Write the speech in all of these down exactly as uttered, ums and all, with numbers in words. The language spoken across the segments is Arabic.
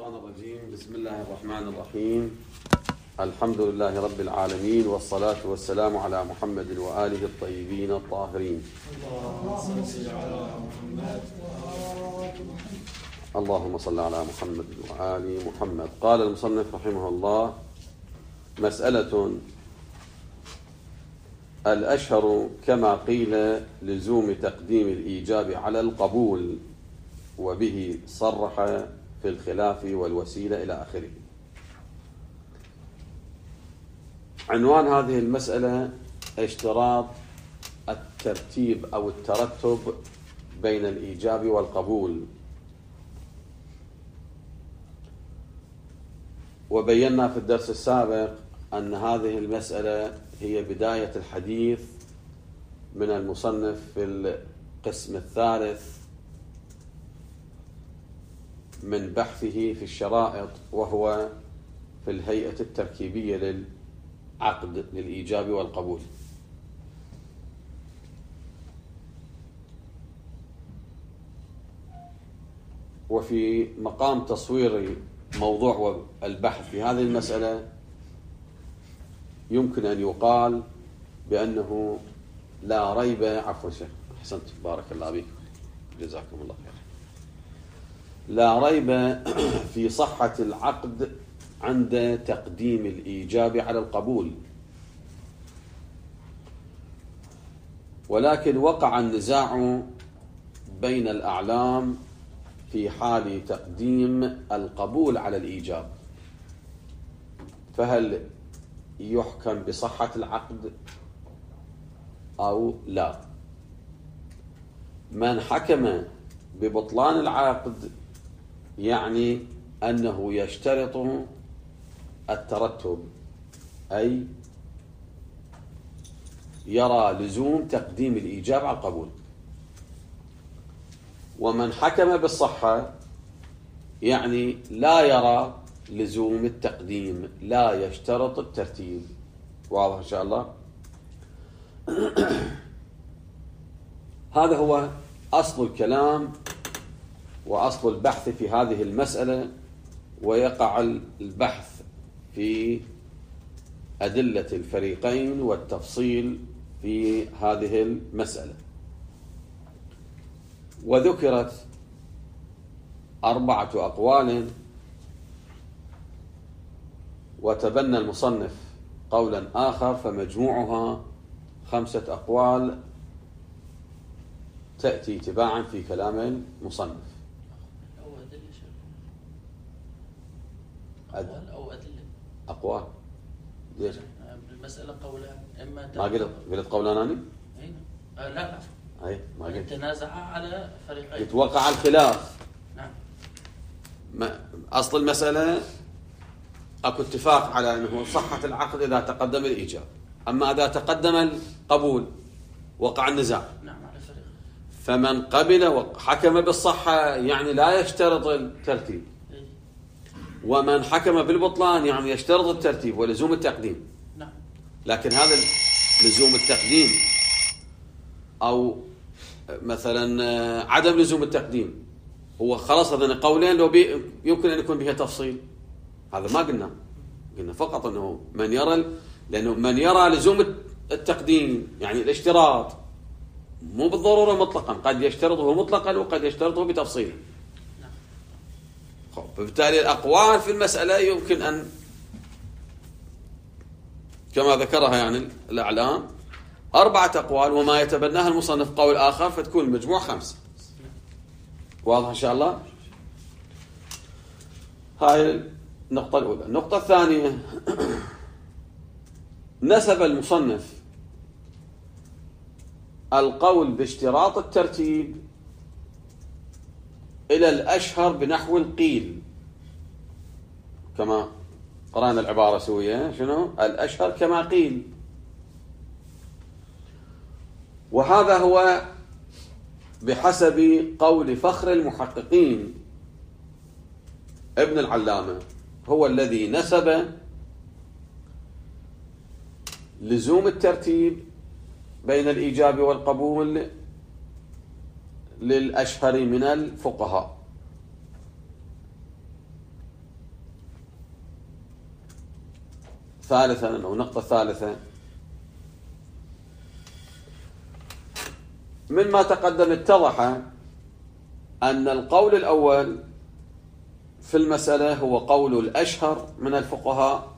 الشيطان الرجيم. بسم الله الرحمن الرحيم. الحمد لله رب العالمين، والصلاة والسلام على محمد وآله الطيبين الطاهرين. اللهم صل على محمد وآل محمد. قال المصنف رحمه الله: مسألة: الأشهر كما قيل لزوم تقديم الإيجاب على القبول، وبه صرح في الخلاف والوسيلة إلى آخره. عنوان هذه المسألة: اشتراط الترتيب أو الترتب بين الإيجاب والقبول. وبينا في الدرس السابق أن هذه المسألة هي بداية الحديث من المصنف في القسم الثالث من بحثه في الشرائط، وهو في الهيئة التركيبية للعقد للإيجاب والقبول. وفي مقام تصوير موضوع البحث في هذه المسألة يمكن أن يقال بأنه لا ريب عفوا شيخ أحسنت بارك الله بك جزاكم الله خير لا ريب في صحة العقد عند تقديم الإيجاب على القبول، ولكن وقع النزاع بين الأعلام في حال تقديم القبول على الإيجاب، فهل يحكم بصحة العقد أو لا؟ من حكم ببطلان العقد يعني أنه يشترط الترتب، أي يرى لزوم تقديم الإيجاب على القبول. ومن حكم بالصحة يعني لا يرى لزوم التقديم، لا يشترط الترتيب. واضح إن شاء الله؟ هذا هو أصل الكلام وأصل البحث في هذه المسألة، ويقع البحث في أدلة الفريقين والتفصيل في هذه المسألة. وذكرت أربعة أقوال، وتبنى المصنف قولا آخر، فمجموعها خمسة أقوال تأتي تباعا في كلام المصنف. أو أدلة أد... أقوال أو أدلة أقوال ليش؟ المسألة قولان، إما ما قلت قلت قولاناني؟ أين؟ آه لا لا أي ما قلت. تنازع على فريقين، يتوقع الخلاف. نعم. ما أصل المسألة أكو اتفاق على أنه صحة العقد إذا تقدم الإيجاب، أما إذا تقدم القبول وقع النزاع. نعم على فريق. فمن قبل وحكم بالصحة يعني لا يشترط الترتيب، إيه؟ ومن حكم بالبطلان يعني يشترط الترتيب ولزوم التقديم. نعم. لكن هذا لزوم التقديم أو مثلا عدم لزوم التقديم هو خلاص هذين قولين لو بي يمكن أن يكون بها تفصيل. هذا ما قلنا، قلنا فقط أنه من يرى، لأنه من يرى لزوم التقديم يعني الاشتراط مو بالضرورة مطلقا، قد يشترطه مطلقا وقد يشترطه بتفصيل. نعم. فبالتالي الأقوال في المسألة يمكن أن كما ذكرها يعني الأعلام أربعة أقوال، وما يتبناها المصنف قول آخر، فتكون المجموع خمسة. واضح إن شاء الله؟ هاي النقطة الأولى. النقطة الثانية: نسب المصنف القول باشتراط الترتيب إلى الأشهر بنحو القيل، كما قرأنا العبارة سوية شنو؟ الأشهر كما قيل. وهذا هو بحسب قول فخر المحققين ابن العلامة، هو الذي نسب لزوم الترتيب بين الإيجاب والقبول للأشهر من الفقهاء. ثالثا أو نقطة ثالثة، مما تقدم اتضح أن القول الأول في المسألة هو قول الأشهر من الفقهاء،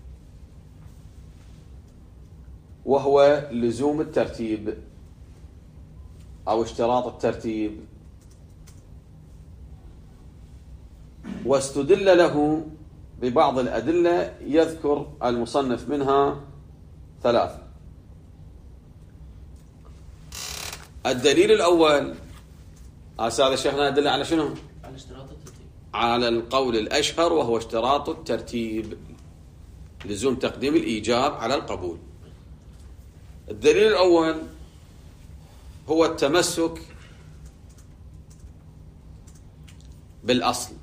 وهو لزوم الترتيب أو اشتراط الترتيب، واستدل له ببعض الأدلة يذكر المصنف منها ثلاثة. الدليل الأول أستاذ شيخنا أدل على شنو؟ على اشتراط الترتيب، على القول الأشهر وهو اشتراط الترتيب، لزوم تقديم الإيجاب على القبول. الدليل الأول هو التمسك بالأصل،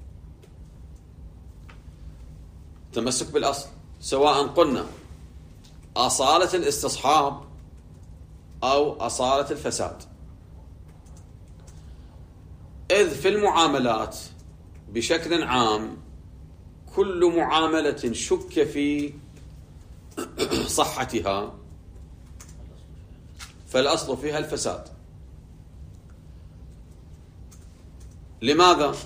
التمسك بالأصل سواء قلنا أصالة الاستصحاب أو أصالة الفساد، إذ في المعاملات بشكل عام كل معاملة شك في صحتها فالأصل فيها الفساد. لماذا؟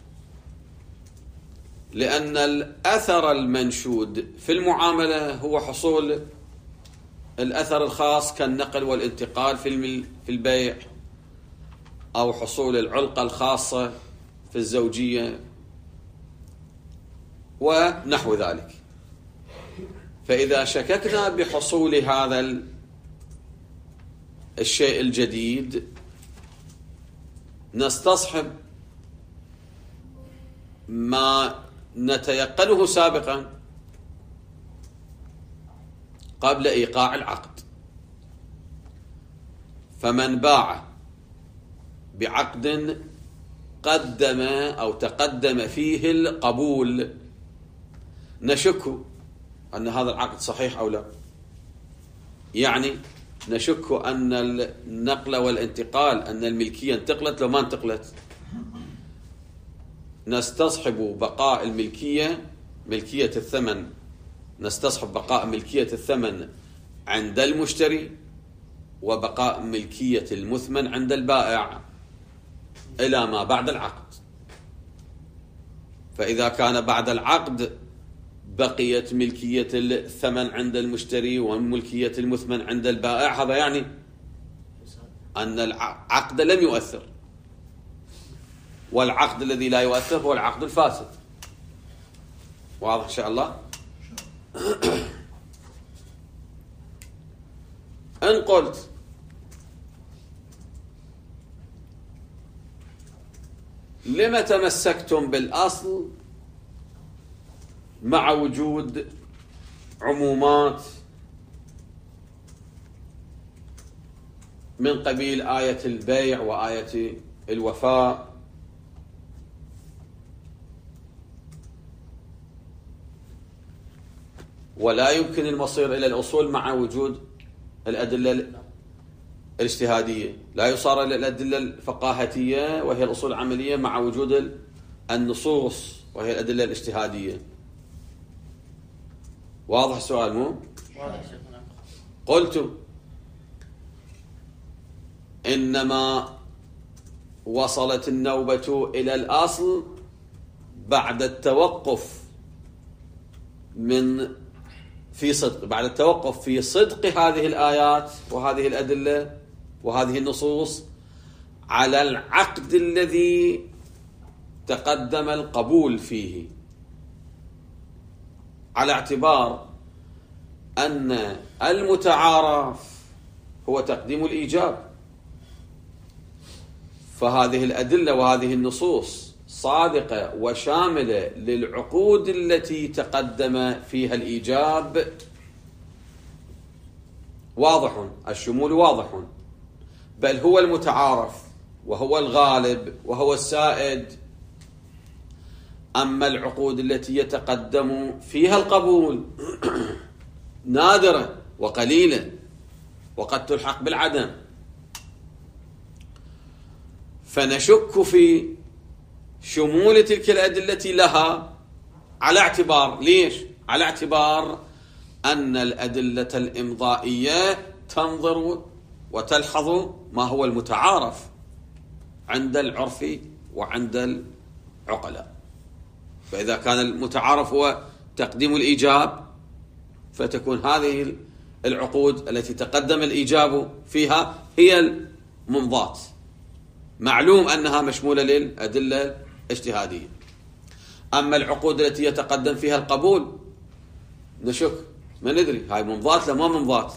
لأن الأثر المنشود في المعاملة هو حصول الأثر الخاص كالنقل والانتقال في في البيع، أو حصول العلقة الخاصة في الزوجية ونحو ذلك. فإذا شككنا بحصول هذا الشيء الجديد نستصحب ما نتيقنه سابقا قبل إيقاع العقد. فمن باع بعقد قدم أو تقدم فيه القبول نشك أن هذا العقد صحيح أو لا، يعني نشك أن النقل والانتقال، أن الملكية انتقلت لو ما انتقلت، نستصحب بقاء الملكية، ملكية الثمن، نستصحب بقاء ملكية الثمن عند المشتري وبقاء ملكية المثمن عند البائع إلى ما بعد العقد. فإذا كان بعد العقد بقيت ملكية الثمن عند المشتري وملكية المثمن عند البائع، هذا يعني أن العقد لم يؤثر، والعقد الذي لا يؤثر هو العقد الفاسد. واضح إن شاء الله؟ إن قلت لما تمسكتم بالأصل مع وجود عمومات من قبيل آية البيع وآية الوفاء، ولا يمكن المصير إلى الأصول مع وجود الأدلة الاجتهادية، لا يصار إلى الأدلة الفقاهتية وهي الأصول العملية مع وجود النصوص وهي الأدلة الاجتهادية. واضح السؤال مو؟ واضح شيخنا. قلت إنما وصلت النوبة إلى الأصل بعد التوقف من في صدق بعد التوقف في صدق هذه الآيات وهذه الأدلة وهذه النصوص على العقد الذي تقدم القبول فيه، على اعتبار أن المتعارف هو تقديم الإيجاب. فهذه الأدلة وهذه النصوص صادقة وشاملة للعقود التي تقدم فيها الإيجاب، واضح، الشمول واضح، بل هو المتعارف وهو الغالب وهو السائد. أما العقود التي يتقدم فيها القبول نادرة وقليلة وقد تلحق بالعدم، فنشك في شمول تلك الأدلة لها على اعتبار، ليش؟ على اعتبار أن الأدلة الإمضائية تنظر وتلحظ ما هو المتعارف عند العرف وعند العقلاء. فإذا كان المتعارف هو تقديم الإيجاب، فتكون هذه العقود التي تقدم الإيجاب فيها هي الممضاة، معلوم أنها مشمولة للأدلة الاجتهادية. أما العقود التي يتقدم فيها القبول نشك، ما ندري هاي ممضاة لا ما ممضاة.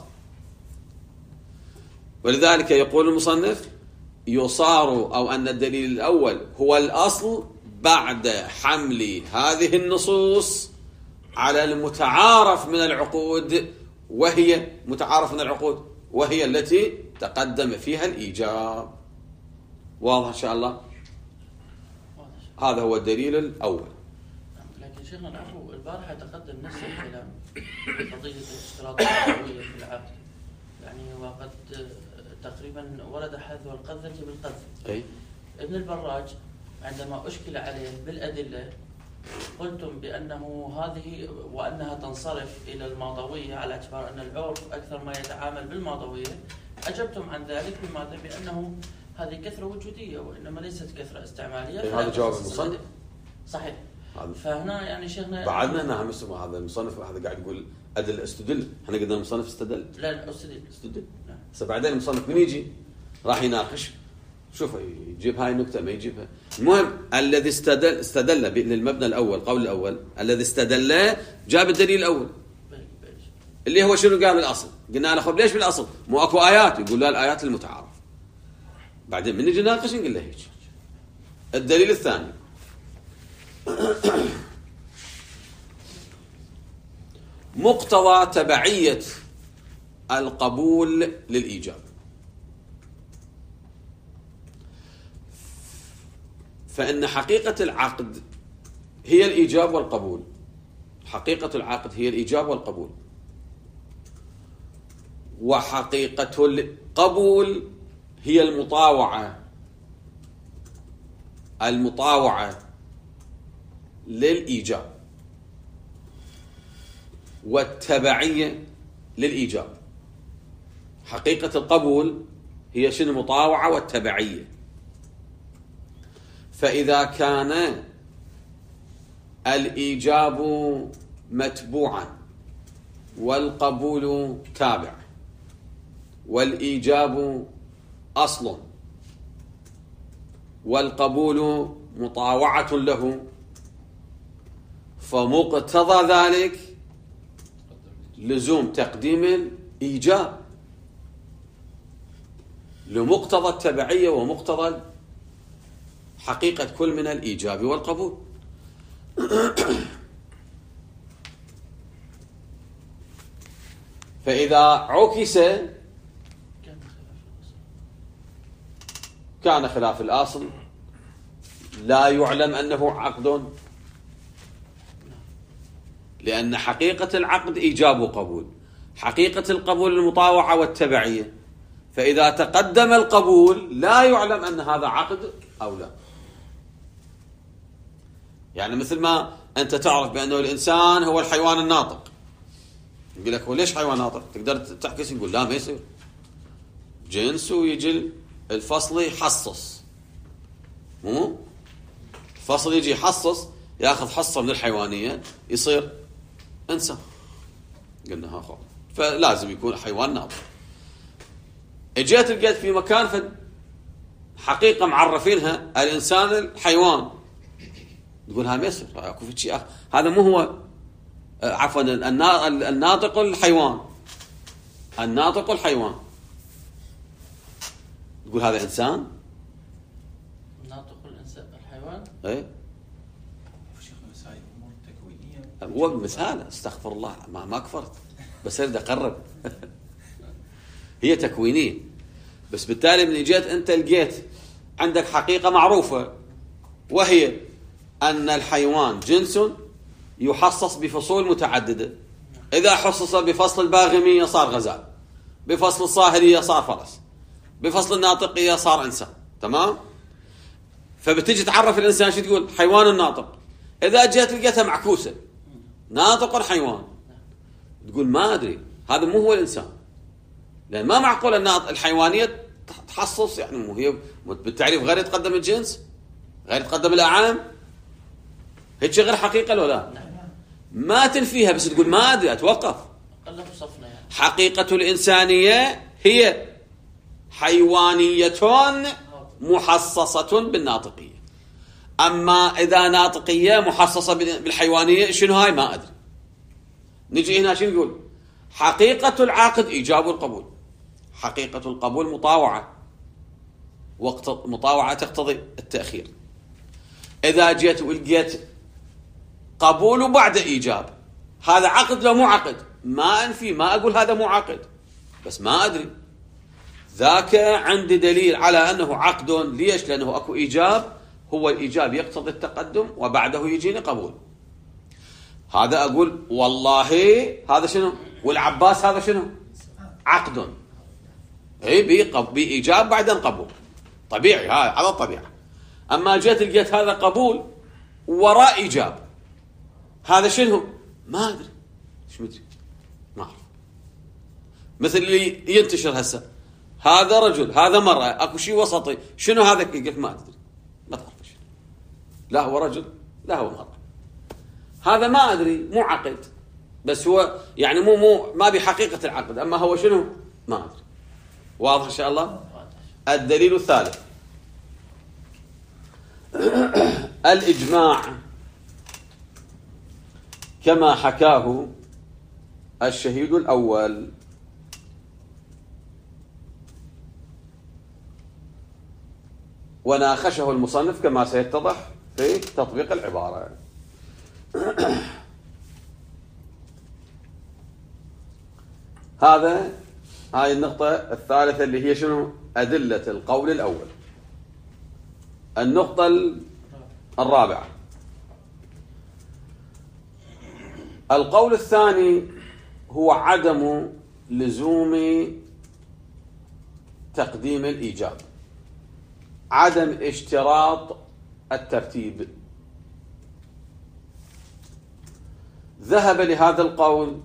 ولذلك يقول المصنف يصار أو أن الدليل الأول هو الأصل بعد حمل هذه النصوص على المتعارف من العقود، وهي متعارف من العقود وهي التي تقدم فيها الإيجاب. واضح إن شاء الله؟ هذا هو الدليل الأول. لكن شيخنا العفو، البارحة تقدم نفس الكلام في قضية الاشتراط القوية في العقد، يعني وقد تقريبا ورد حذف القذة بالقذف. أي. ابن البراج عندما أشكل عليه بالأدلة قلتم بأنه هذه وأنها تنصرف إلى الماضوية على اعتبار أن العرف أكثر ما يتعامل بالماضوية، أجبتم عن ذلك بماذا؟ بأنه هذه كثرة وجودية وإنما ليست كثرة استعمالية. إيه هذا جواب المصنف. صحيح. هذا. فهنا يعني شيخنا بعدنا نعم اسمه هذا المصنف، هذا قاعد يقول أدل استدل، احنا قلنا المصنف استدل. لا لا استدل. استدل. نعم. هسه بعدين المصنف من يجي راح يناقش، شوف يجيب هاي النكتة ما يجيبها. المهم الذي استدل استدل للمبنى الأول، قول الأول الذي استدل جاب الدليل الأول اللي هو شنو قال بالأصل. قلنا له خب ليش بالأصل؟ مو أكو آيات؟ يقول لا الآيات المتعارف. بعدين من نجي ناقش نقول له هيك. الدليل الثاني مقتضى تبعية القبول للإيجاب. فإن حقيقة العقد هي الإيجاب والقبول. حقيقة العقد هي الإيجاب والقبول، وحقيقة القبول هي المطاوعة المطاوعة للإيجاب، والتبعية للإيجاب. حقيقة القبول هي شنو؟ المطاوعة والتبعية. فإذا كان الإيجاب متبوعا والقبول تابع، والإيجاب أصل والقبول مطاوعة له، فمقتضى ذلك لزوم تقديم الإيجاب لمقتضى التبعية ومقتضى حقيقة كل من الإيجاب والقبول. فإذا عكس كان خلاف الأصل لا يعلم أنه عقد، لأن حقيقة العقد إيجاب وقبول، حقيقة القبول المطاوعة والتبعية. فإذا تقدم القبول لا يعلم أن هذا عقد أو لا. يعني مثل ما أنت تعرف بأنه الإنسان هو الحيوان الناطق، يقول لك هو ليش حيوان ناطق؟ تقدر تحكي نقول لا ما يصير، جنس ويجي الفصل يحصص، مو الفصل يجي يحصص ياخذ حصة من الحيوانية يصير إنسان. قلنا ها خو فلازم يكون حيوان ناطق. اجيت لقيت في مكان فد حقيقة معرفينها الإنسان الحيوان، تقول ها ما يصير، اكو في شيء هذا مو هو، عفوا الناطق الحيوان، الناطق الحيوان، تقول هذا إنسان؟ ناطق الإنسان الحيوان؟ ايه هو مثال، استغفر الله ما ما كفرت بس اريد اقرب. هي تكوينية، بس بالتالي من جيت انت لقيت عندك حقيقة معروفة، وهي ان الحيوان جنس يحصص بفصول متعددة. اذا حصص بفصل الباغمية صار غزال، بفصل الصاهرية صار فرس، بفصل الناطقية صار انسان. تمام؟ فبتجي تعرف الانسان شو تقول؟ حيوان الناطق. اذا جيت لقيتها معكوسة، ناطق الحيوان، تقول ما أدري، هذا مو هو الإنسان، لأن ما معقول أن الحيوانية تحصص، يعني مو هي بالتعريف غير يتقدم الجنس، غير يتقدم الأعام، هيك غير حقيقة ولا لا؟ ما تنفيها، بس تقول ما أدري، أتوقف. حقيقة الإنسانية هي حيوانية محصصة بالناطقية. أما إذا ناطقية محصصة بالحيوانية شنو هاي؟ ما أدري. نجي هنا شنو نقول؟ حقيقة العقد إيجاب القبول، حقيقة القبول مطاوعة، وقت مطاوعة تقتضي التأخير. إذا جيت ولقيت قبول بعد إيجاب، هذا عقد لو مو عقد؟ ما أنفي، ما أقول هذا مو عقد، بس ما أدري. ذاك عندي دليل على أنه عقد. ليش؟ لأنه أكو إيجاب، هو الإيجاب يقتضي التقدم وبعده يجيني قبول. هذا أقول والله هذا شنو؟ والعباس هذا شنو؟ عقد، اي بإيجاب بعدين قبول، طبيعي، هذا الطبيعة. أما جيت لقيت هذا قبول وراء إيجاب، هذا شنو؟ ما أدري، إيش مدري، ما أعرف. مثل اللي ينتشر هسه، هذا رجل، هذا مرة، أكو شيء وسطي، شنو هذا؟ قلت ما أدري، ما تعرف شنو، لا هو رجل لا هو مرة، هذا ما أدري، مو عقد، بس هو يعني مو مو ما بحقيقة العقد، أما هو شنو؟ ما أدري. واضح إن شاء الله؟ الدليل الثالث الإجماع كما حكاه الشهيد الأول، وناقشه المصنف كما سيتضح في تطبيق العبارة. هذا هاي النقطة الثالثة اللي هي شنو؟ أدلة القول الأول. النقطة الرابعة، القول الثاني هو عدم لزوم تقديم الإيجاب، عدم اشتراط الترتيب. ذهب لهذا القول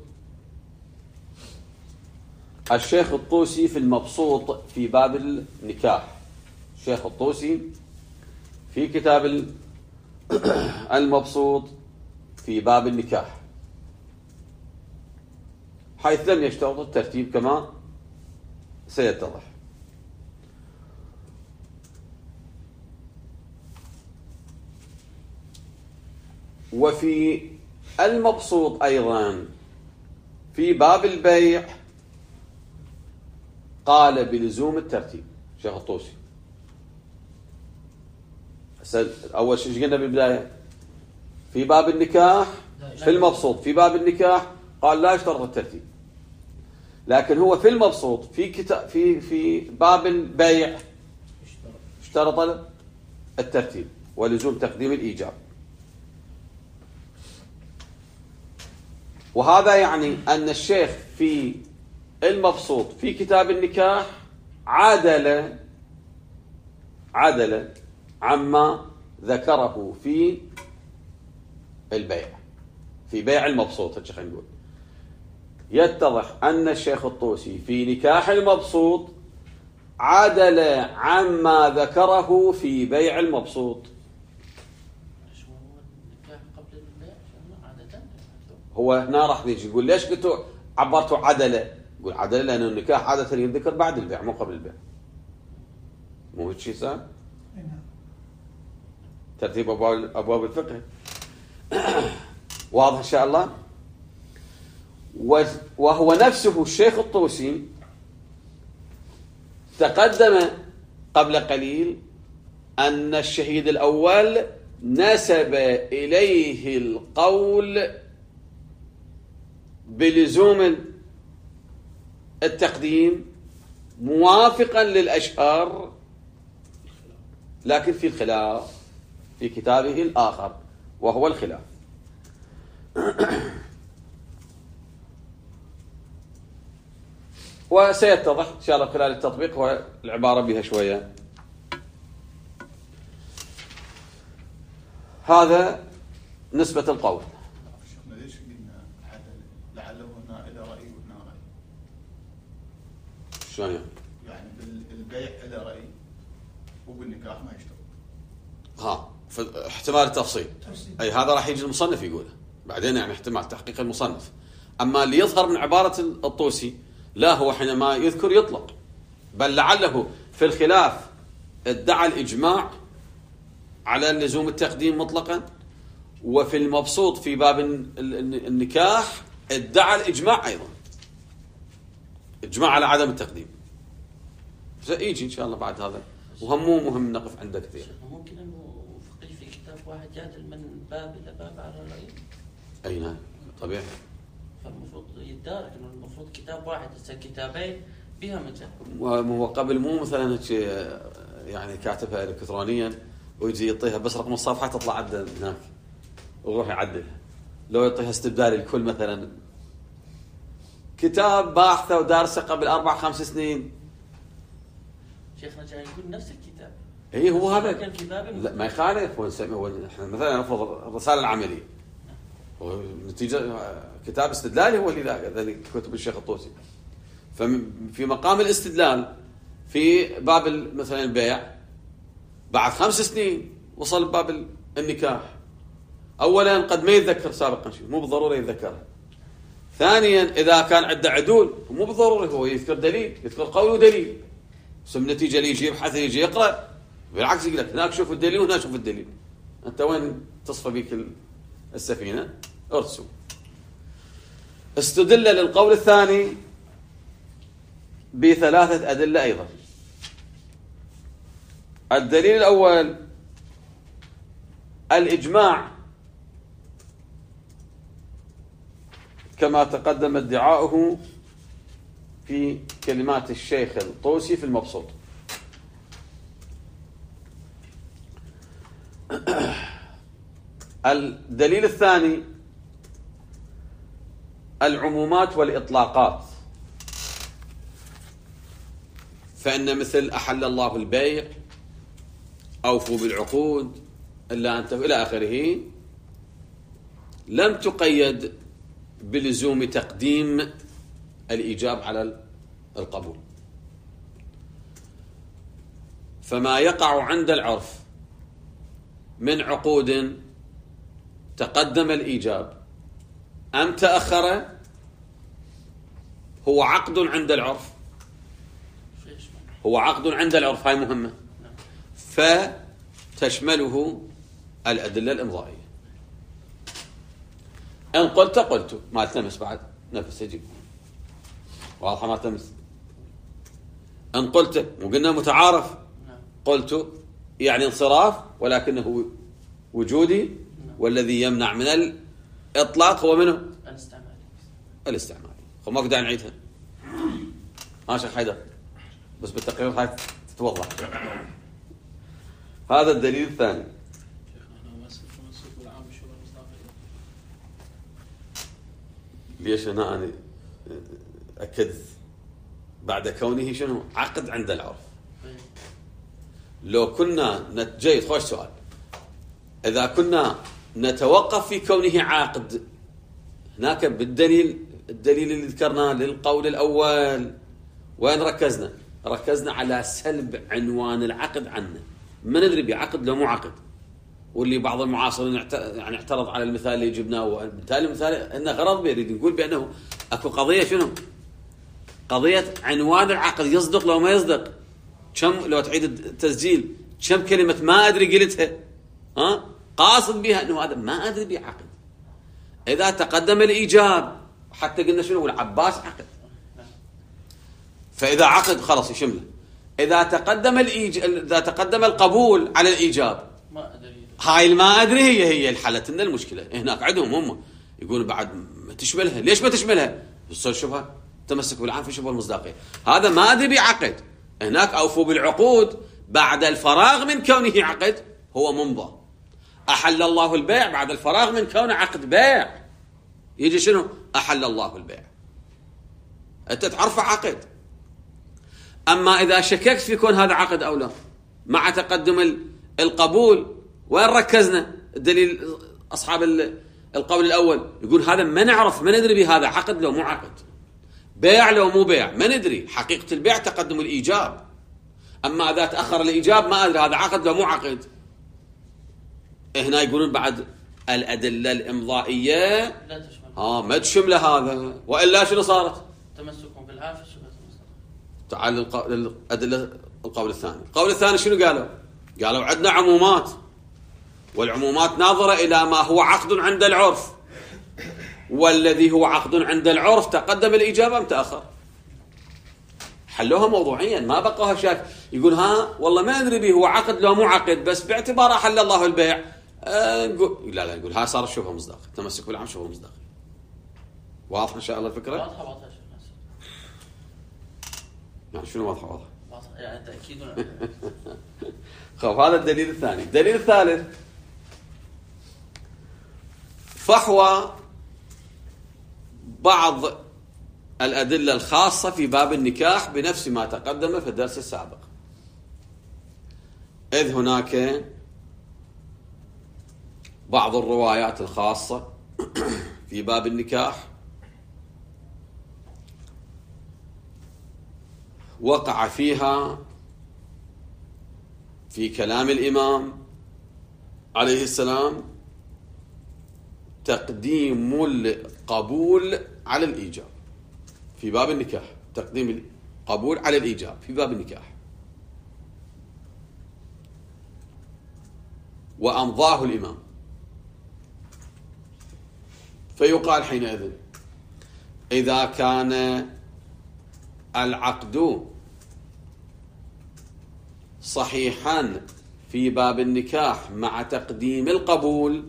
الشيخ الطوسي في المبسوط في باب النكاح. الشيخ الطوسي في كتاب المبسوط في باب النكاح، حيث لم يشترط الترتيب كما سيتضح. وفي المبسوط أيضا في باب البيع قال بلزوم الترتيب شيخ الطوسي. أول شيء قلنا بالبداية في باب النكاح، في المبسوط في باب النكاح قال لا يشترط الترتيب، لكن هو في المبسوط في كتاب في في باب البيع اشترط الترتيب ولزوم تقديم الإيجاب. وهذا يعني أن الشيخ في المبسوط في كتاب النكاح عدل عدل عما ذكره في البيع، في بيع المبسوط. هيك خلينا نقول يتضح أن الشيخ الطوسي في نكاح المبسوط عدل عما ذكره في بيع المبسوط. هو هنا راح يجي يقول ليش قلتوا عبرتوا عدله؟ يقول عدله لأن النكاح عادة يذكر بعد البيع مو قبل البيع، مو هيك شيء صار؟ ترتيب أبواب أبواب الفقه. واضح إن شاء الله. وهو نفسه الشيخ الطوسي تقدم قبل قليل أن الشهيد الأول نسب إليه القول بلزوم التقديم موافقا للأشهر، لكن في الخلاف في كتابه الآخر وهو الخلاف. وسيتضح إن شاء الله خلال التطبيق والعبارة بها شوية. هذا نسبة القول. ليش قلنا لعله هنا إذا شلون يعني؟ يعني بالبيع له رأي وبالنكاح ما يشترط. ها احتمال التفصيل. اي هذا راح يجي المصنف يقوله بعدين، يعني احتمال تحقيق المصنف. اما اللي يظهر من عبارة الطوسي لا، هو حينما يذكر يطلق، بل لعله في الخلاف ادعى الإجماع على لزوم التقديم مطلقا، وفي المبسوط في باب النكاح ادعى الإجماع أيضا، إجماع على عدم التقديم. سيجي إن شاء الله بعد هذا، وهم مو مهم نقف عنده كثير. ممكن أنه فقيه في كتاب واحد جادل من باب إلى باب على الرأي. أي نعم طبيعي. فالمفروض يتدارك إنه المفروض كتاب واحد يصير كتابين بها مثل. وهو قبل مو مثلا يعني كاتبها إلكترونيا ويجي يعطيها بس رقم الصفحة تطلع عنده هناك ويروح يعدلها. لو يعطيها استبدال الكل مثلا كتاب باحثه ودارسه قبل أربع خمس سنين. شيخنا جاي يقول نفس الكتاب. إيه هو هذا. لا ما يخالف. هو هو إحنا مثلا نفرض الرسالة العملية. ونتيجة كتاب استدلالي هو اللي ذاك ذلك كتب الشيخ الطوسي. ففي مقام الاستدلال في باب مثلا البيع بعد خمس سنين وصل باب النكاح. أولا قد ما يتذكر سابقا شيء، مو بالضرورة يتذكرها. ثانيا إذا كان عنده عدول مو بالضرورة هو يذكر دليل، يذكر قول ودليل. ثم نتيجة اللي يجي يبحث يجي يقرأ، بالعكس يقول لك هناك شوف الدليل وهناك شوف الدليل. أنت وين تصفى بيك السفينة؟ ارسو. استدل للقول الثاني بثلاثة أدلة أيضا. الدليل الأول الإجماع كما تقدم ادعاؤه في كلمات الشيخ الطوسي في المبسوط. الدليل الثاني العمومات والإطلاقات، فإن مثل أحل الله البيع، أوفوا بالعقود، إلا أن إلى آخره، لم تقيد بلزوم تقديم الإيجاب على القبول. فما يقع عند العرف من عقود تقدم الإيجاب أم تأخر هو عقد عند العرف، هو عقد عند العرف، هاي مهمة، فتشمله الأدلة الإمضائية. إن قلت قلت ما التمس بعد نفس يجيب واضحة ما التمس. إن قلت وقلنا متعارف، قلت يعني انصراف ولكنه وجودي، والذي يمنع من الإطلاق هو منه الاستعمالي. الاستعمالي. خو ما قدر نعيدها. ها شيخ حيدر بس بالتقرير هاي تتوضح. هذا الدليل الثاني. ليش هنا أنا أكد بعد كونه شنو عقد عند العرف. لو كنا نتجيد خوش سؤال، إذا كنا نتوقف في كونه عاقد هناك بالدليل، الدليل اللي ذكرناه للقول الأول وين ركزنا؟ ركزنا على سلب عنوان العقد عنه، ما ندري بعقد لو مو عقد. واللي بعض المعاصرين يعني اعترض على المثال اللي جبناه، وبالتالي المثال انه غرض بيريد نقول بانه اكو قضيه شنو؟ قضيه عنوان العقد يصدق لو ما يصدق. كم لو تعيد التسجيل كم كلمه ما ادري قلتها، ها قاصد بها انه هذا ما ادري بعقد. اذا تقدم الايجاب حتى قلنا شنو العباس عقد، فاذا عقد خلاص يشمله. اذا تقدم الإيج... اذا تقدم القبول على الايجاب ما أدري، هاي ما أدري هي هي الحلت لنا المشكلة. هناك عندهم هم يقولون بعد ما تشملها. ليش ما تشملها؟ يصير شبهة تمسك بالعام في شبهة المصداقية. هذا ما أدري بعقد. هناك أوفوا بالعقود بعد الفراغ من كونه عقد هو ممضى. أحل الله البيع بعد الفراغ من كونه عقد بيع يجي شنو؟ أحل الله البيع. أنت تعرف عقد. أما إذا شككت في كون هذا عقد أو لا مع تقدم القبول، وين ركزنا؟ الدليل أصحاب القول الأول يقول هذا ما نعرف ما ندري بهذا عقد لو مو عقد. بيع لو مو بيع ما ندري، حقيقة البيع تقدم الإيجاب، أما إذا تأخر الإيجاب ما أدري هذا عقد لو مو عقد. هنا يقولون بعد الأدلة الإمضائية لا تشمل ها ما تشمل هذا، وإلا شنو صارت؟ تمسكهم بالعافية شبه المصدر. تعال للأدلة القول الثاني. القول الثاني شنو قالوا؟ قالوا عندنا عمومات، والعمومات ناظرة إلى ما هو عقد عند العرف، والذي هو عقد عند العرف تقدم الإجابة أم تأخر؟ حلوها موضوعيا، ما بقوها شاك يقول ها والله ما ندري به هو عقد لو مو عقد، بس باعتباره حل الله البيع آه نقول لا لا نقول ها صار شبه مصداق، تمسك بالعام شبه مصداق. واضح إن شاء الله الفكرة؟ واضحة واضحة يا شيخ ناصر. يعني شنو واضحة واضحة؟ واضحة يعني تأكيد. خلاص هذا الدليل الثاني. الدليل الثالث فحوى بعض الأدلة الخاصة في باب النكاح بنفس ما تقدم في الدرس السابق، إذ هناك بعض الروايات الخاصة في باب النكاح وقع فيها في كلام الإمام عليه السلام تقديم القبول على الإيجاب في باب النكاح، تقديم القبول على الإيجاب في باب النكاح، وأمضاه الإمام. فيقال حينئذ إذا كان العقد صحيحا في باب النكاح مع تقديم القبول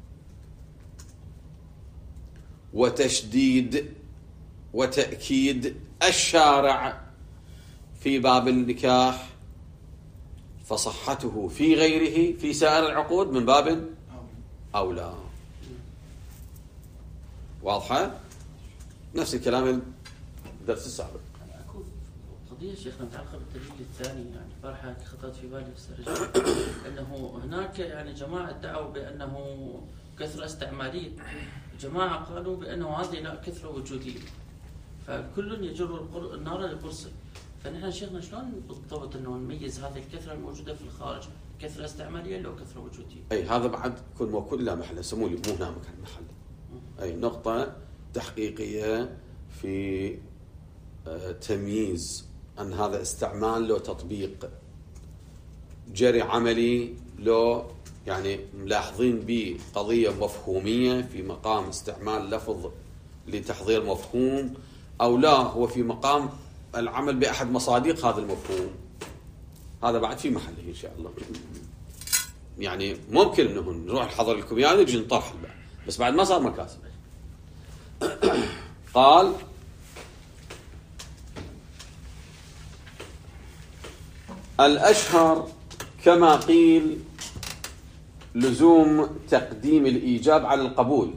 وتشديد وتأكيد الشارع في باب النكاح، فصحته في غيره في سائر العقود من باب أولى. واضحة؟ نفس الكلام الدرس السابق. أكو قضية شيخنا متعلقة بالدليل الثاني، يعني فرحة خطرت في بالي استرجع أنه هناك يعني جماعة ادعوا بأنه كثرة استعمالية، جماعة قالوا بأنه هذه لا كثرة وجودية، فكل يجر النار لقرصه. فنحن شيخنا شلون بالضبط انه نميز هذه الكثرة الموجودة في الخارج كثرة استعمالية لو كثرة وجودية؟ اي هذا بعد يكون موكول لا محل، سموا لي مو هنا مكان محل. اي نقطة تحقيقية في تمييز ان هذا استعمال لو تطبيق جري عملي، لو يعني ملاحظين به قضية مفهومية في مقام استعمال لفظ لتحضير مفهوم، أو لا هو في مقام العمل بأحد مصادق هذا المفهوم. هذا بعد في محله إن شاء الله. يعني ممكن أنه نروح نحضر لكم يعني نجي نطرح البعض، بس بعد ما صار مكاسب. قال الأشهر كما قيل لزوم تقديم الإيجاب على القبول،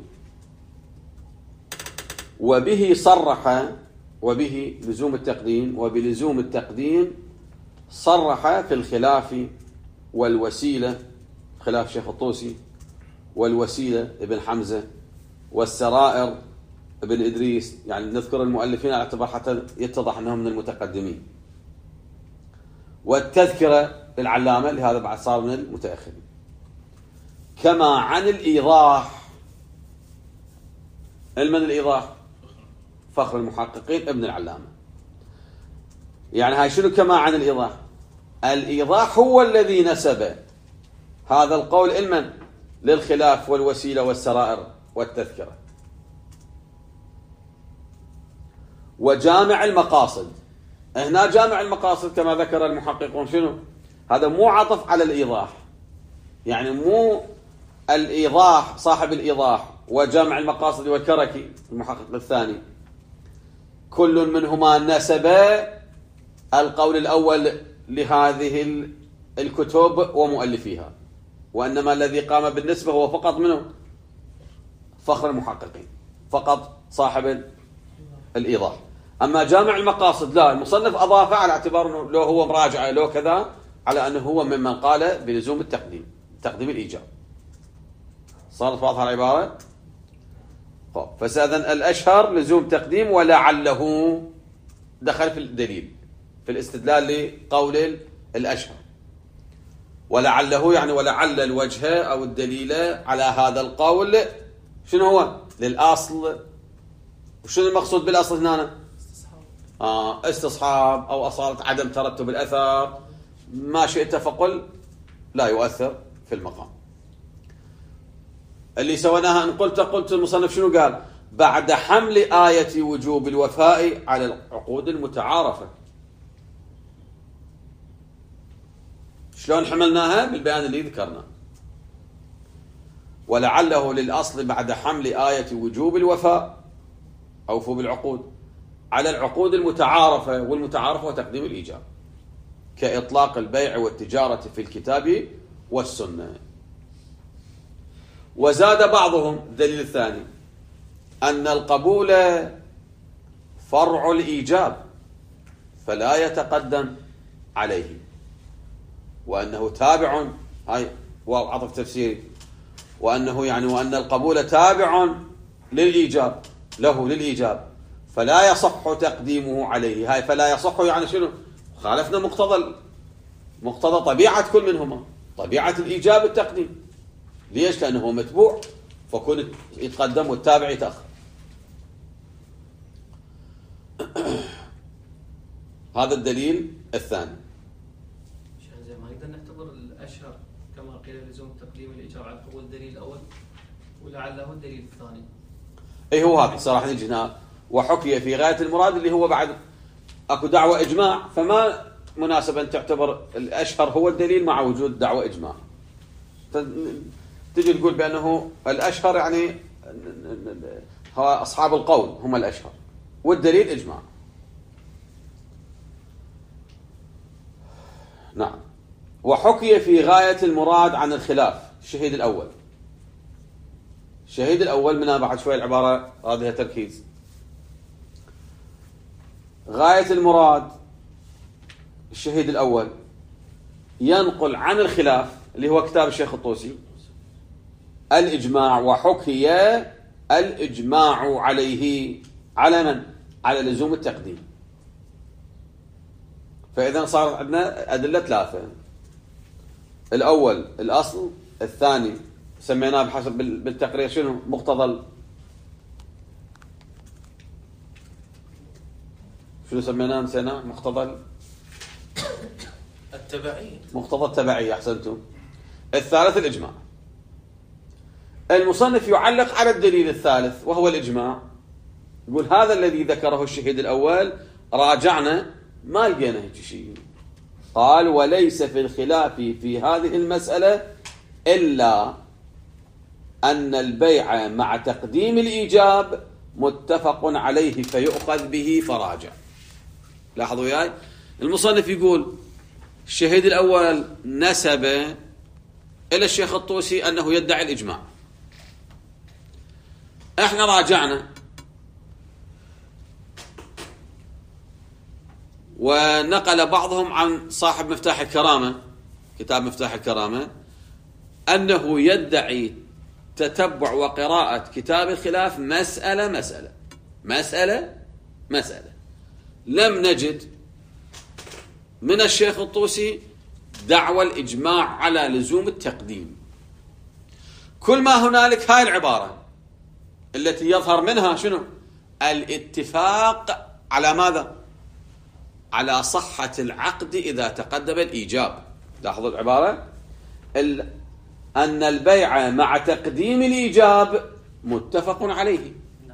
وبه صرح وبه لزوم التقديم وبلزوم التقديم صرح في الخلاف والوسيلة، خلاف شيخ الطوسي، والوسيلة ابن حمزة، والسرائر ابن إدريس، يعني نذكر المؤلفين على اعتبار حتى يتضح أنهم من المتقدمين، والتذكرة العلامة لهذا بعد صار من المتأخرين. كما عن الإيضاح، علم الإيضاح فخر المحققين ابن العلامة. يعني هاي شنو كما عن الإيضاح؟ الإيضاح هو الذي نسب هذا القول علما للخلاف والوسيلة والسرائر والتذكرة. وجامع المقاصد، هنا جامع المقاصد كما ذكر المحققون شنو؟ هذا مو عطف على الإيضاح، يعني مو الإيضاح صاحب الإيضاح وجامع المقاصد والكركي المحقق الثاني كل منهما نسب القول الأول لهذه الكتب ومؤلفيها، وإنما الذي قام بالنسبة هو فقط منه فخر المحققين، فقط صاحب الإيضاح. أما جامع المقاصد لا، المصنف أضاف على اعتبار أنه لو هو مراجعة لو كذا، على أنه هو ممن قال بلزوم التقديم، تقديم الإيجاب. صارت واضحة العبارة؟ خب فسأذن الأشهر لزوم تقديم ولعله دخل في الدليل في الاستدلال لقول الأشهر، ولعله يعني ولعل الوجه أو الدليل على هذا القول شنو هو؟ للأصل. وشنو المقصود بالأصل هنا؟ آه استصحاب أو أصالة عدم ترتب الأثر، ما شئت فقل لا يؤثر في المقام. اللي سويناها أن قلت قلت المصنف شنو قال؟ بعد حمل آية وجوب الوفاء على العقود المتعارفة. شلون حملناها؟ بالبيان اللي ذكرنا. ولعله للأصل بعد حمل آية وجوب الوفاء أوفوا بالعقود على العقود المتعارفة، والمتعارفة وتقديم الإيجاب كإطلاق البيع والتجارة في الكتاب والسنة. وزاد بعضهم الدليل الثاني أن القبول فرع الإيجاب فلا يتقدم عليه، وأنه تابع، هاي واو عطف تفسيري، وأنه يعني وأن القبول تابع للإيجاب له للإيجاب فلا يصح تقديمه عليه. هاي فلا يصح يعني شنو؟ خالفنا مقتضى مقتضى طبيعة كل منهما، طبيعة الإيجاب التقديم. ليش؟ لأنه متبوع فكون يتقدم والتابع يتأخر. هذا الدليل الثاني. زي ما نقدر نعتبر الأشهر كما قيل لزوم تقديم الإيجاب على القبول الدليل الأول ولعله الدليل الثاني. اي هو هذا صراحة نجي هنا وحكي في غاية المراد اللي هو بعد اكو دعوة اجماع، فما مناسب ان تعتبر الاشهر هو الدليل مع وجود دعوة اجماع. تجي تقول بانه الاشهر يعني هو اصحاب القول هم الاشهر والدليل اجماع. نعم. وحكي في غاية المراد عن الخلاف الشهيد الاول. الشهيد الأول منها بعد شوي العبارة هذه تركيز. غاية المراد الشهيد الأول ينقل عن الخلاف اللي هو كتاب الشيخ الطوسي الإجماع، وحكي الإجماع عليه على من؟ على لزوم التقديم. فإذا صار عندنا أدلة ثلاثة: الأول الأصل، الثاني سميناه بحسب بالتقرير شنو؟ مقتضى شنو سميناه؟ نسيناه. مقتضى التبعية. مقتضى التبعية. أحسنتم. الثالث الإجماع. المصنف يعلق على الدليل الثالث وهو الإجماع، يقول هذا الذي ذكره الشهيد الأول راجعنا ما لقينا هيك شيء. قال: وليس في الخلاف في هذه المسألة إلا أن البيع مع تقديم الإيجاب متفق عليه فيؤخذ به فراجع. لاحظوا وياي المصنف يقول الشهيد الأول نسب إلى الشيخ الطوسي أنه يدعي الإجماع. احنا راجعنا ونقل بعضهم عن صاحب مفتاح الكرامة، كتاب مفتاح الكرامة، أنه يدعي تتبع وقراءة كتاب الخلاف مسألة مسألة مسألة مسألة. لم نجد من الشيخ الطوسي دعوى الإجماع على لزوم التقديم. كل ما هنالك هاي العبارة التي يظهر منها شنو؟ الاتفاق على ماذا؟ على صحة العقد إذا تقدم الإيجاب. لاحظوا العبارة ال... أن البيع مع تقديم الإيجاب متفق عليه.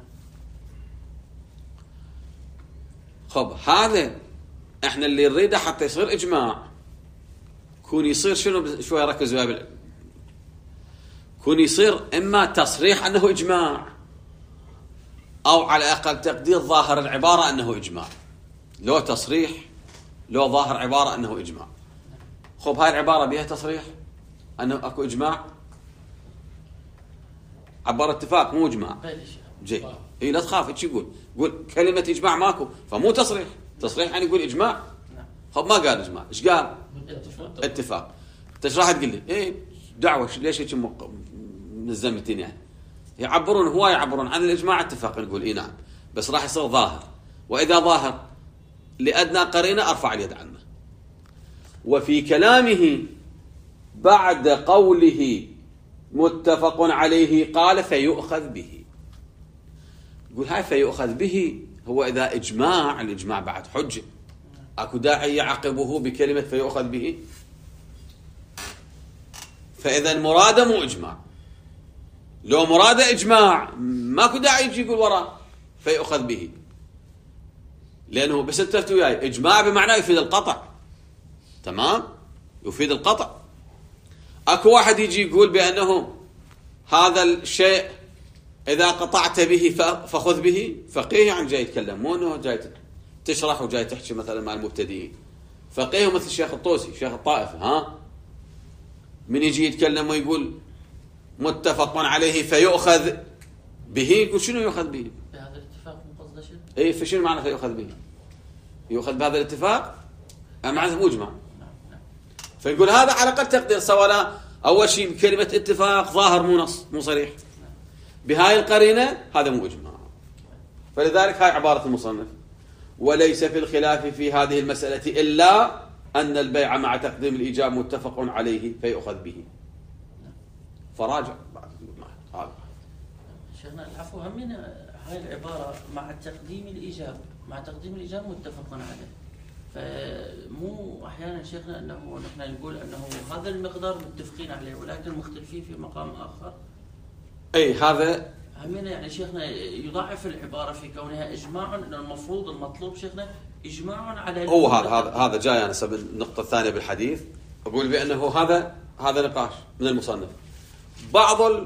خب هذا احنا اللي نريده حتى يصير إجماع كون يصير شنو؟ شوي ركزوا بال... كون يصير إما تصريح أنه إجماع أو على أقل تقدير ظاهر العبارة أنه إجماع. لو تصريح لو ظاهر عبارة أنه إجماع. خب هاي العبارة بها تصريح أنه أكو إجماع، عبارة اتفاق مو إجماع. جي إيه لا تخاف إيش يقول؟ يقول كلمة إجماع ماكو، فمو تصريح. تصريح يعني يقول إجماع. خب ما قال إجماع، إيش قال؟ اتفاق. اتفاق. أنت إيش راح تقول لي؟ إيه دعوة ليش هيك نزمتني يعني؟ يعبرون هو يعبرون عن الإجماع اتفاق، نقول إيه نعم، بس راح يصير ظاهر، وإذا ظاهر لأدنى قرينة أرفع اليد عنه. وفي كلامه بعد قوله متفق عليه قال فيؤخذ به. يقول هاي فيؤخذ به هو إذا إجماع، الإجماع بعد حجة، أكو داعي يعقبه بكلمة فيؤخذ به؟ فإذا مراده مو إجماع، لو مراده إجماع ماكو داعي يجي يقول وراه فيؤخذ به، لأنه بس انتبهت وياي إجماع بمعنى يفيد القطع، تمام؟ يفيد القطع. أكو واحد يجي يقول بأنه هذا الشيء إذا قطعت به فخذ به، فقيه يعني جاي يتكلم، مو أنه جاي تشرح وجاي تحكي مثلا مع المبتدئين. فقيه مثل الشيخ الطوسي شيخ الطائفة، ها من يجي يتكلم ويقول متفق عليه فيؤخذ به، يقول شنو يؤخذ به؟ بهذا الاتفاق مو قصده شيء؟ اي فشنو معنى فيؤخذ به؟ يؤخذ بهذا الاتفاق؟ أم عزم مجمع؟ فيقول هذا على قد تقدير سواء أول شيء كلمة اتفاق ظاهر مو نص مو صريح، بهاي القرينة هذا مو إجماع. فلذلك هاي عبارة المصنف: وليس في الخلاف في هذه المسألة إلا أن البيع مع تقديم الإيجاب متفق عليه فيؤخذ به. فراجع بعد هذا. شيخنا العفو، همنا هاي العبارة مع تقديم الإيجاب، مع تقديم الإيجاب متفق عليه، فمو أحيانا شيخنا أنه نحن نقول أنه هذا المقدار متفقين عليه ولكن مختلفين في مقام آخر. أي هذا همنا يعني شيخنا يضاعف العبارة في كونها إجماع، أن المفروض المطلوب شيخنا إجماع على هو هذا هذا هذا جاي أنا سبب النقطة الثانية بالحديث، أقول بأنه هذا هذا نقاش من المصنف. بعض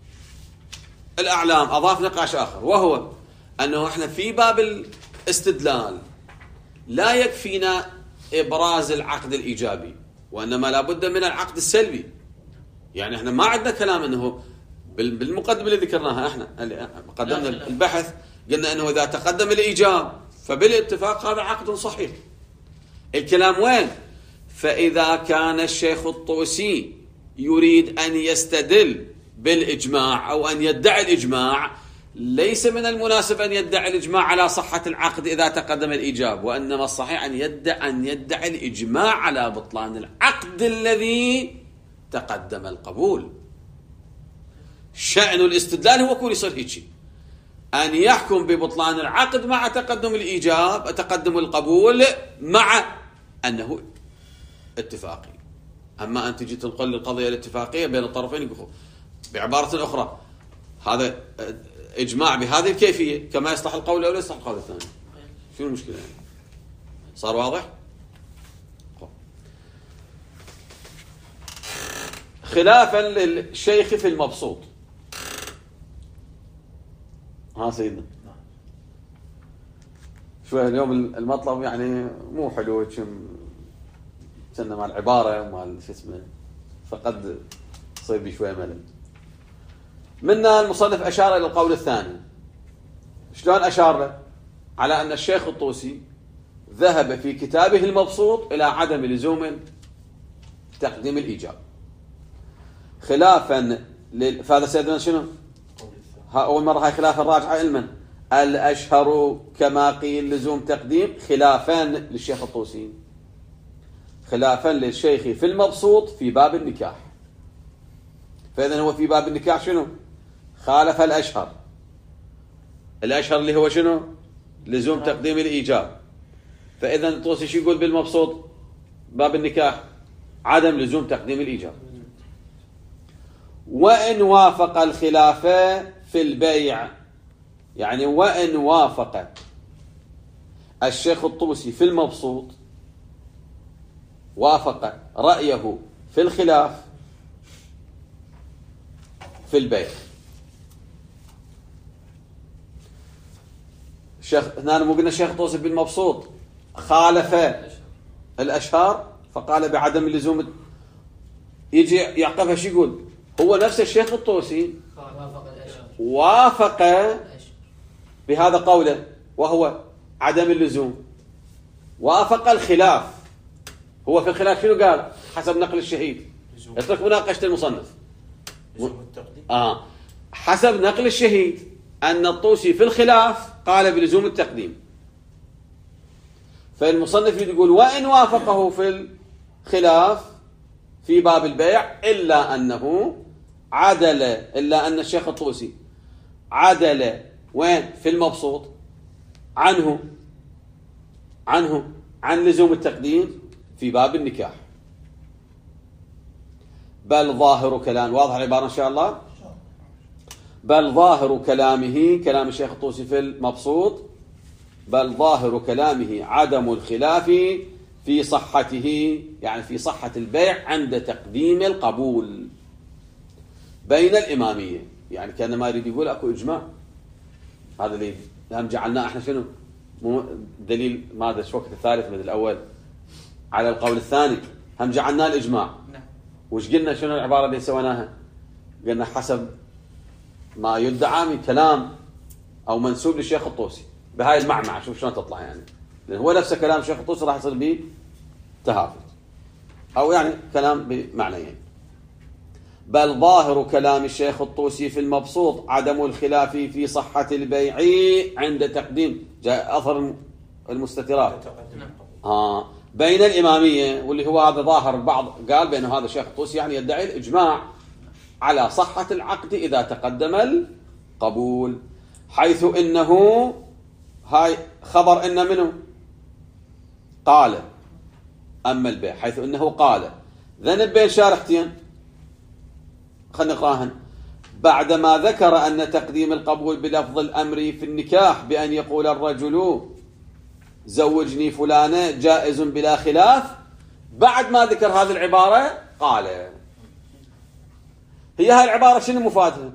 الأعلام أضاف نقاش آخر، وهو أنه إحنا في باب الاستدلال لا يكفينا إبراز العقد الإيجابي، وإنما لابد من العقد السلبي. يعني إحنا ما عندنا كلام أنه بالمقدمة اللي ذكرناها، إحنا قدمنا البحث قلنا أنه إذا تقدم الإيجاب فبالاتفاق هذا عقد صحيح. الكلام وين؟ فإذا كان الشيخ الطوسي يريد أن يستدل بالإجماع أو أن يدعي الإجماع، ليس من المناسب أن يدعي الإجماع على صحة العقد إذا تقدم الإيجاب، وإنما الصحيح أن يدعي أن يدعي الإجماع على بطلان العقد الذي تقدم القبول. شأن الاستدلال هو كون يصير هيك، أن يحكم ببطلان العقد مع تقدم الإيجاب، تقدم القبول مع أنه اتفاقي. أما أن تجي تنقل القضية الاتفاقية بين الطرفين، يقول بعبارة أخرى هذا إجماع بهذه الكيفية كما يصلح القول أو لا يصلح القول الثاني، شنو المشكلة يعني؟ صار واضح؟ خلافا للشيخ في المبسوط. ها سيدنا شوية اليوم المطلب يعني مو حلو، كنا مع العبارة ومع شو اسمه، فقد تصير بي شوية ملل. منا المصنف أشار إلى القول الثاني. شلون أشار له؟ على أن الشيخ الطوسي ذهب في كتابه المبسوط إلى عدم لزوم تقديم الإيجاب خلافا لل... فهذا سيدنا شنو؟ أول مرة هاي خلافا راجعة علما. الأشهر كما قيل لزوم تقديم خلافا للشيخ الطوسي، خلافا للشيخ في المبسوط في باب النكاح. فإذا هو في باب النكاح شنو؟ خالف الأشهر. الأشهر اللي هو شنو؟ لزوم تقديم الإيجاب. فإذا الطوسي شو يقول بالمبسوط باب النكاح؟ عدم لزوم تقديم الإيجاب. وإن وافق الخلاف في البيع، يعني وإن وافق الشيخ الطوسي في المبسوط وافق رأيه في الخلاف في البيع. الشيخ هنا مو قلنا الشيخ الطوسي بالمبسوط خالف الأشهار فقال بعدم اللزوم، يجي يعقبها شو يقول؟ هو نفس الشيخ الطوسي وافق بهذا قوله وهو عدم اللزوم، وافق الخلاف. هو في الخلاف شنو قال حسب نقل الشهيد؟ اترك مناقشة المصنف. لزوم التقديم. آه. حسب نقل الشهيد أن الطوسي في الخلاف قال بلزوم التقديم، فالمصنف يقول وإن وافقه في الخلاف في باب البيع إلا أنه عدل، إلا أن الشيخ الطوسي عدل وين في المبسوط عنه عنه عن لزوم التقديم في باب النكاح. بل ظاهر كلام، واضح العبارة إن شاء الله؟ بل ظاهر كلامه، كلام الشيخ الطوسي في المبسوط، بل ظاهر كلامه عدم الخلاف في صحته، يعني في صحة البيع عند تقديم القبول بين الإمامية. يعني كان ما يريد يقول أكو إجماع، هذا اللي هم جعلناه احنا شنو دليل ماذا الوقت الثالث من الأول على القول الثاني، هم جعلناه الإجماع. وش قلنا شنو العبارة اللي سويناها؟ قلنا حسب ما يدعى من كلام أو منسوب للشيخ الطوسي بهاي المعمعة، شوف شلون تطلع يعني، لأن هو نفس كلام الشيخ الطوسي راح يصير به تهافت أو يعني كلام بمعنيين. بل ظاهر كلام الشيخ الطوسي في المبسوط عدم الخلاف في صحة البيع عند تقديم، جاء أثر المستترات آه بين الإمامية، واللي هو هذا ظاهر البعض قال بأن هذا الشيخ الطوسي يعني يدعي الإجماع على صحة العقد إذا تقدم القبول، حيث إنه هاي خبر إن منه قال أما البيع، حيث إنه قال ذنب بين شارحتين، خلنا نقراهن. بعدما ذكر أن تقديم القبول بلفظ الأمر في النكاح بأن يقول الرجل زوجني فلانة جائز بلا خلاف، بعد ما ذكر هذه العبارة قال، هي هاي العبارة شنو مفادها؟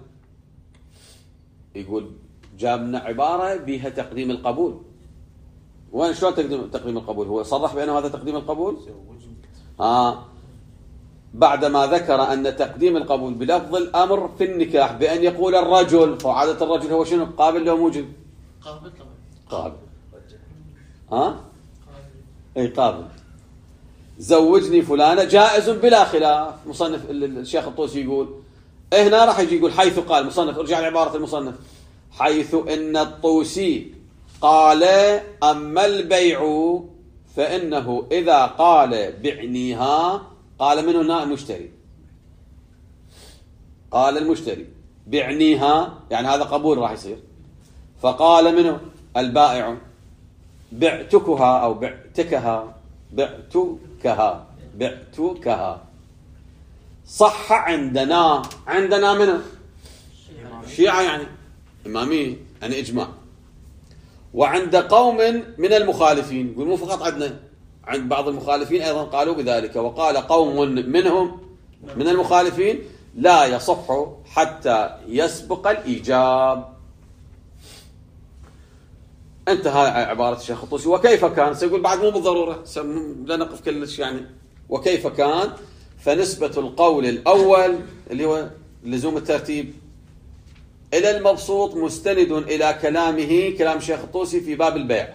يقول جابنا عبارة بها تقديم القبول. وين شلون تقديم تقديم القبول؟ هو صرح بأنه هذا تقديم القبول؟ آه بعدما ذكر أن تقديم القبول بلفظ الأمر في النكاح بأن يقول الرجل، فعادة الرجل هو شنو؟ قابل لو موجب؟ قابل طبعا. قابل. ها؟ اي قابل. زوجني فلانة جائز بلا خلاف. مصنف الشيخ الطوسي يقول هنا راح يجي يقول حيث قال مصنف، ارجع لعبارة المصنف، حيث ان الطوسي قال اما البيع فانه اذا قال بعنيها، قال من هنا المشتري، قال المشتري بعنيها يعني هذا قبول راح يصير، فقال منه البائع بعتكها أو بعتكها بعتكها بعتكها، صح عندنا، عندنا منه شيعة يعني إمامية يعني إجماع، وعند قوم من المخالفين، يقول مو فقط عندنا، عند بعض المخالفين أيضا قالوا بذلك، وقال قوم منهم من المخالفين لا يصح حتى يسبق الإيجاب. انتهى عبارة الشيخ الطوسي. وكيف كان؟ سيقول بعد مو بالضرورة، لا نقف كلش يعني. وكيف كان؟ فنسبة القول الأول اللي هو لزوم الترتيب إلى المبسوط مستند إلى كلامه، كلام الشيخ الطوسي في باب البيع.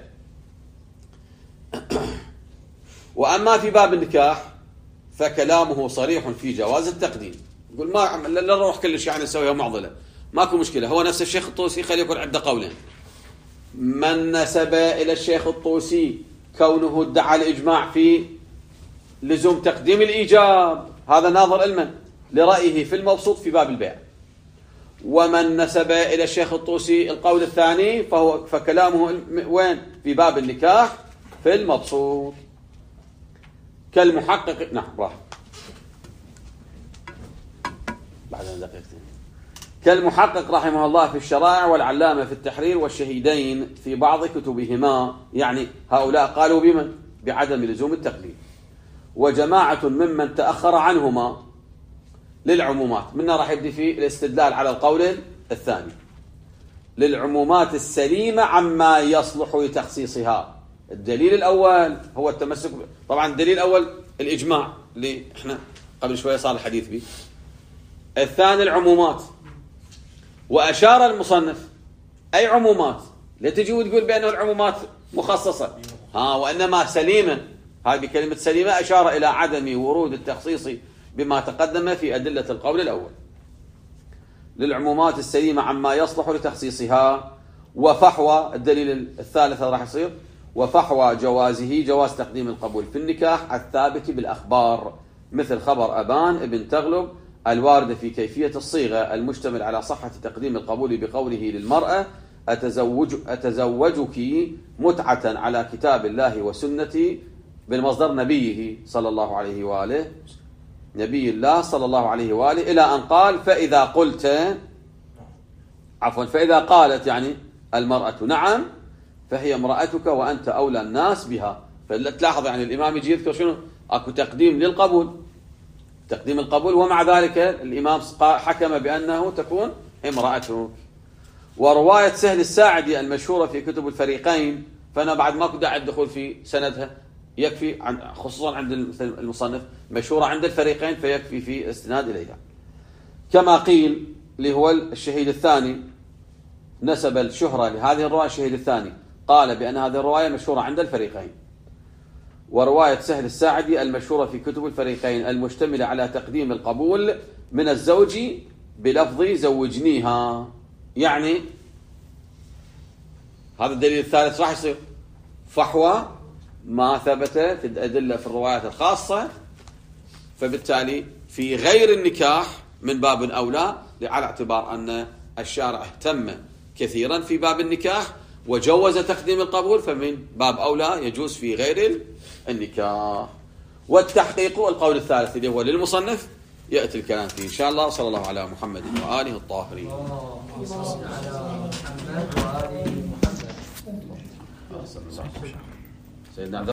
وأما في باب النكاح فكلامه صريح في جواز التقديم. يقول ما لا نروح كلش يعني نسويها معضلة، ماكو مشكلة، هو نفس الشيخ الطوسي خلي يكون عنده قولين. من نسب إلى الشيخ الطوسي كونه ادعى الإجماع في لزوم تقديم الإيجاب، هذا ناظر علما لرأيه في المبسوط في باب البيع. ومن نسب إلى الشيخ الطوسي القول الثاني فهو فكلامه وين؟ في باب النكاح في المبسوط. كالمحقق، نعم راح بعد دقيقتين. كالمحقق رحمه الله في الشرائع، والعلامة في التحرير، والشهيدين في بعض كتبهما، يعني هؤلاء قالوا بمن؟ بعدم لزوم التقديم. وجماعة ممن تأخر عنهما للعمومات، منا راح يبدي في الاستدلال على القول الثاني، للعمومات السليمة عما يصلح لتخصيصها. الدليل الأول هو التمسك، طبعا الدليل الأول الإجماع اللي احنا قبل شوية صار الحديث به. الثاني العمومات، وأشار المصنف أي عمومات، لا تجي وتقول بأنه العمومات مخصصة ها وإنما سليمة، هذه بكلمة سليمة أشار إلى عدم ورود التخصيص بما تقدم في أدلة القول الأول. للعمومات السليمة عما يصلح لتخصيصها، وفحوى الدليل الثالث راح يصير وفحوى جوازه جواز تقديم القبول في النكاح الثابت بالأخبار، مثل خبر أبان ابن تغلب الواردة في كيفية الصيغة المشتمل على صحة تقديم القبول بقوله للمرأة أتزوج أتزوجك متعة على كتاب الله وسنتي بالمصدر نبيه صلى الله عليه وآله، نبي الله صلى الله عليه وآله، إلى أن قال فإذا قلت عفوا فإذا قالت يعني المرأة نعم فهي امرأتك وأنت أولى الناس بها. فتلاحظ يعني الإمام يجي يذكر شنو أكو تقديم للقبول، تقديم القبول، ومع ذلك الإمام حكم بأنه تكون امرأتك. ورواية سهل الساعدي المشهورة في كتب الفريقين فأنا بعد ما كنت أعد دخول في سندها، يكفي عن خصوصا عند المصنف مشهورة عند الفريقين فيكفي في استناد إليها. كما قيل اللي هو الشهيد الثاني نسب الشهرة لهذه الرواية الشهيد الثاني، قال بأن هذه الرواية مشهورة عند الفريقين. ورواية سهل الساعدي المشهورة في كتب الفريقين المشتملة على تقديم القبول من الزوج بلفظ زوجنيها، يعني هذا الدليل الثالث راح يصير فحوى ما ثبت في الأدلة في الروايات الخاصة، فبالتالي في غير النكاح من باب أولى، على اعتبار أن الشارع اهتم كثيرا في باب النكاح وجوز تقديم القبول، فمن باب أولى يجوز في غير النكاح. والتحقيق القول الثالث اللي هو للمصنف يأتي الكلام فيه إن شاء الله. صلى الله على محمد وآله الطاهرين. سيدنا